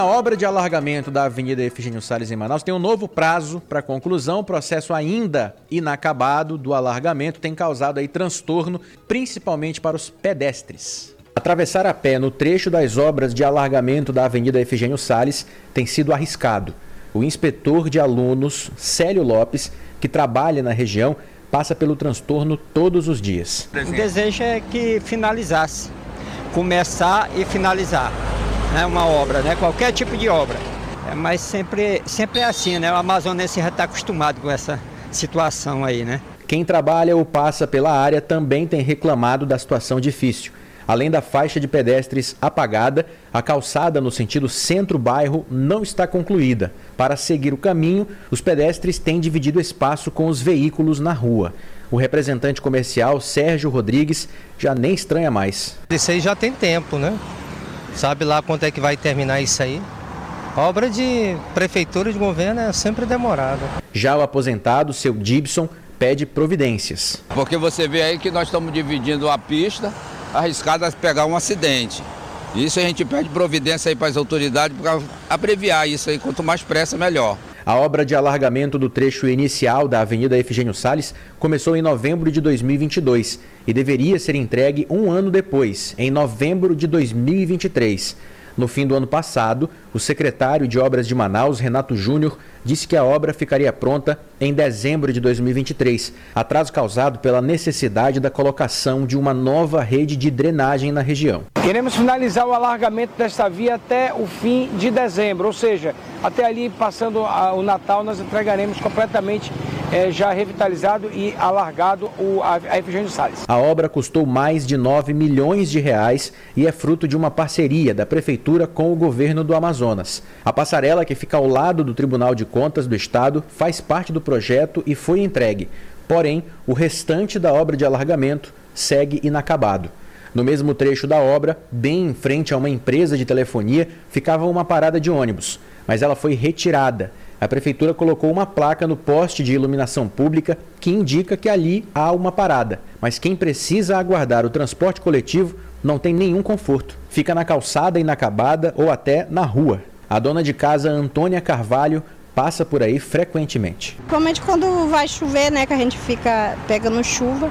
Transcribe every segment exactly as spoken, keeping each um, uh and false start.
A obra de alargamento da Avenida Efigênio Salles em Manaus tem um novo prazo para conclusão. O processo ainda inacabado do alargamento tem causado aí transtorno, principalmente para os pedestres. Atravessar a pé no trecho das obras de alargamento da Avenida Efigênio Salles tem sido arriscado. O inspetor de alunos, Célio Lopes, que trabalha na região, passa pelo transtorno todos os dias. O desejo é que finalizasse, começar e finalizar. É uma obra, né? Qualquer tipo de obra. É, mas sempre, sempre é assim, né? O amazonense já está acostumado com essa situação aí, né? Quem trabalha ou passa pela área também tem reclamado da situação difícil. Além da faixa de pedestres apagada, a calçada no sentido centro-bairro não está concluída. Para seguir o caminho, os pedestres têm dividido espaço com os veículos na rua. O representante comercial, Sérgio Rodrigues, já nem estranha mais. Isso aí já tem tempo, né? Sabe lá quanto é que vai terminar isso aí? A obra de prefeitura e de governo é sempre demorada. Já o aposentado, seu Gibson, pede providências. Porque você vê aí que nós estamos dividindo a pista, arriscado a pegar um acidente. Isso a gente pede providência aí para as autoridades para abreviar isso aí, quanto mais pressa, melhor. A obra de alargamento do trecho inicial da Avenida Efigênio Salles começou em novembro de dois mil e vinte e dois e deveria ser entregue um ano depois, em novembro de dois mil e vinte e três. No fim do ano passado, o secretário de Obras de Manaus, Renato Júnior, disse que a obra ficaria pronta em dezembro de dois mil e vinte e três, atraso causado pela necessidade da colocação de uma nova rede de drenagem na região. Queremos finalizar o alargamento desta via até o fim de dezembro, ou seja, até ali, passando a, o Natal, nós entregaremos completamente é, já revitalizado e alargado o, a, a Efigênio Salles. A obra custou mais de nove milhões de reais e é fruto de uma parceria da Prefeitura com o governo do Amazonas. A passarela, que fica ao lado do Tribunal de Contas do Estado, faz parte do projeto e foi entregue. Porém, o restante da obra de alargamento segue inacabado. No mesmo trecho da obra, bem em frente a uma empresa de telefonia, ficava uma parada de ônibus, mas ela foi retirada. A Prefeitura colocou uma placa no poste de iluminação pública que indica que ali há uma parada, mas quem precisa aguardar o transporte coletivo não tem nenhum conforto. Fica na calçada inacabada ou até na rua. A dona de casa, Antônia Carvalho, passa por aí frequentemente. Principalmente quando vai chover, né, que a gente fica pegando chuva.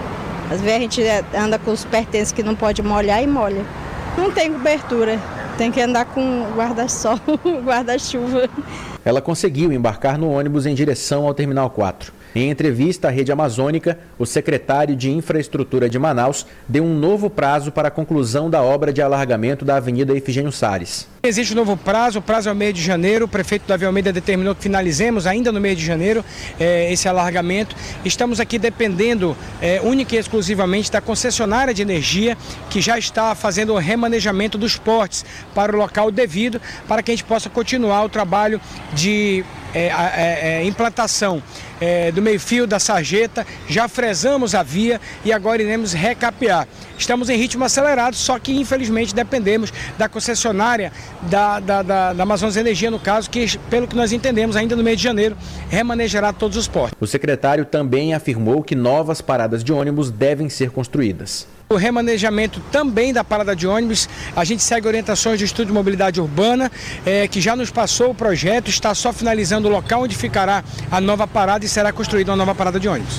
Às vezes a gente anda com os pertences que não pode molhar e molha. Não tem cobertura, tem que andar com guarda-sol, guarda-chuva. Ela conseguiu embarcar no ônibus em direção ao Terminal quatro. Em entrevista à Rede Amazônica, o secretário de Infraestrutura de Manaus deu um novo prazo para a conclusão da obra de alargamento da Avenida Efigênio Salles. Existe um novo prazo, o prazo é o mês de janeiro, o prefeito Davi Almeida determinou que finalizemos ainda no mês de janeiro eh, esse alargamento. Estamos aqui dependendo eh, única e exclusivamente da concessionária de energia, que já está fazendo o remanejamento dos portes para o local devido, para que a gente possa continuar o trabalho de É, é, é, implantação é, do meio-fio da sarjeta. Já fresamos a via e agora iremos recapear. Estamos em ritmo acelerado, só que infelizmente dependemos da concessionária da, da, da, da Amazonas Energia, no caso, que pelo que nós entendemos ainda no mês de janeiro remanejará todos os portos. O secretário também afirmou que novas paradas de ônibus devem ser construídas. O remanejamento também da parada de ônibus, a gente segue orientações do Estudo de Mobilidade Urbana, é, que já nos passou o projeto, está só finalizando o local onde ficará a nova parada e será construída uma nova parada de ônibus.